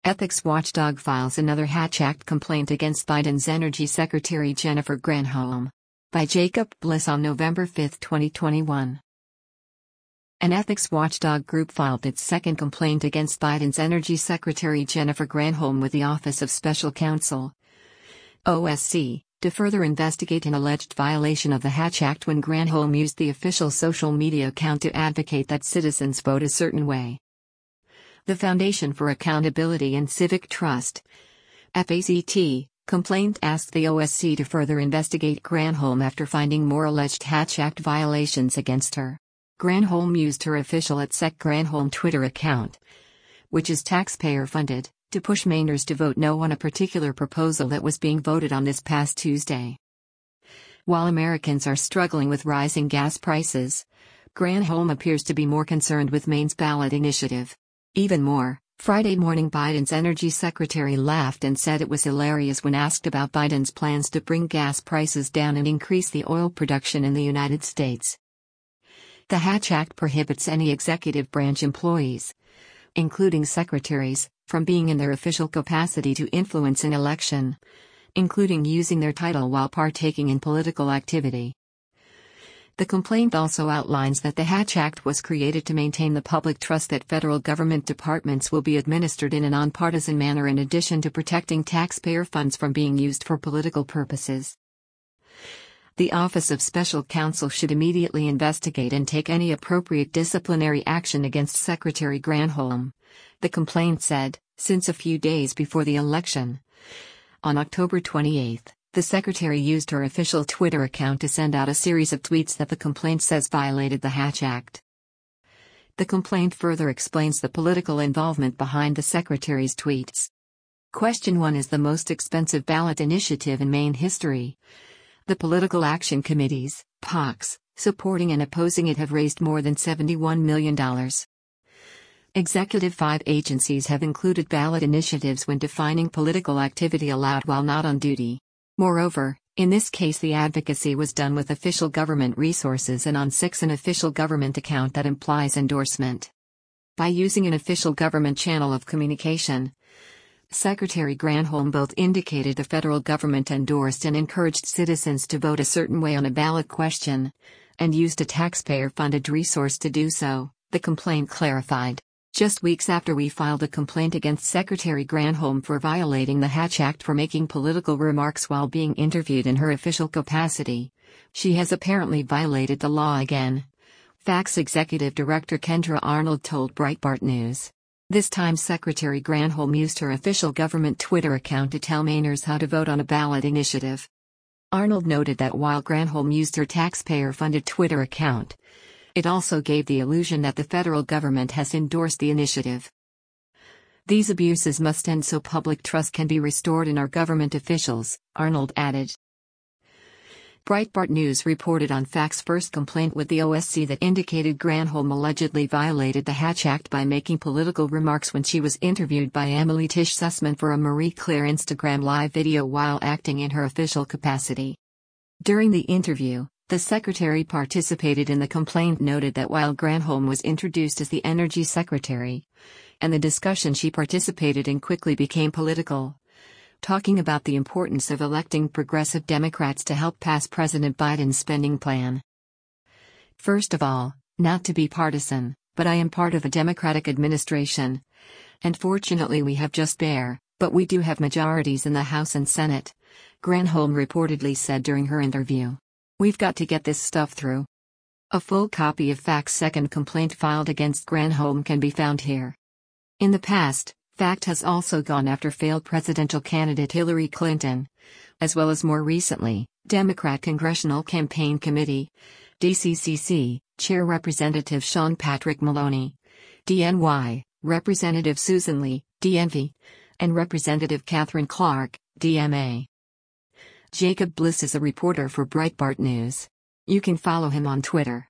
Ethics watchdog files another Hatch Act complaint against Biden's Energy Secretary Jennifer Granholm. By Jacob Bliss on November 5, 2021. An ethics watchdog group filed its second complaint against Biden's Energy Secretary Jennifer Granholm with the Office of Special Counsel, OSC, to further investigate an alleged violation of the Hatch Act when Granholm used the official social media account to advocate that citizens vote a certain way. The Foundation for Accountability and Civic Trust, FACT, complaint asked the OSC to further investigate Granholm after finding more alleged Hatch Act violations against her. Granholm used her official @SecGranholm Twitter account, which is taxpayer-funded, to push Mainers to vote no on a particular proposal that was being voted on this past Tuesday. While Americans are struggling with rising gas prices, Granholm appears to be more concerned with Maine's ballot initiative. Even more, Friday morning Biden's energy secretary laughed and said it was hilarious when asked about Biden's plans to bring gas prices down and increase the oil production in the United States. The Hatch Act prohibits any executive branch employees, including secretaries, from being in their official capacity to influence an election, including using their title while partaking in political activity. The complaint also outlines that the Hatch Act was created to maintain the public trust that federal government departments will be administered in a nonpartisan manner in addition to protecting taxpayer funds from being used for political purposes. The Office of Special Counsel should immediately investigate and take any appropriate disciplinary action against Secretary Granholm, the complaint said, since a few days before the election. On October 28, the secretary used her official Twitter account to send out a series of tweets that the complaint says violated the Hatch Act. The complaint further explains the political involvement behind the secretary's tweets. Question 1 is the most expensive ballot initiative in Maine history. The political action committees, PACs, supporting and opposing it have raised more than $71 million. Executive 5 agencies have included ballot initiatives when defining political activity allowed while not on duty. Moreover, in this case the advocacy was done with official government resources and on an official government account that implies endorsement. By using an official government channel of communication, Secretary Granholm both indicated the federal government endorsed and encouraged citizens to vote a certain way on a ballot question, and used a taxpayer-funded resource to do so, the complaint clarified. Just weeks after we filed a complaint against Secretary Granholm for violating the Hatch Act for making political remarks while being interviewed in her official capacity, she has apparently violated the law again, FACT's Executive Director Kendra Arnold told Breitbart News. This time Secretary Granholm used her official government Twitter account to tell Mainers how to vote on a ballot initiative. Arnold noted that while Granholm used her taxpayer-funded Twitter account, it also gave the illusion that the federal government has endorsed the initiative. These abuses must end so public trust can be restored in our government officials, Arnold added. Breitbart News reported on FACT's first complaint with the OSC that indicated Granholm allegedly violated the Hatch Act by making political remarks when she was interviewed by Emily Tish Sussman for a Marie Claire Instagram live video while acting in her official capacity. During the interview, the secretary participated in the complaint noted that while Granholm was introduced as the energy secretary, and the discussion she participated in quickly became political, talking about the importance of electing progressive Democrats to help pass President Biden's spending plan. First of all, not to be partisan, but I am part of a Democratic administration. And fortunately we have just but we do have majorities in the House and Senate, Granholm reportedly said during her interview. We've got to get this stuff through. A full copy of FACT's second complaint filed against Granholm can be found here. In the past, FACT has also gone after failed presidential candidate Hillary Clinton, as well as more recently, Democrat Congressional Campaign Committee, DCCC, Chair Representative Sean Patrick Maloney, DNY, Representative Susan Lee, DNV, and Representative Catherine Clark, DMA. Jacob Bliss is a reporter for Breitbart News. You can follow him on Twitter.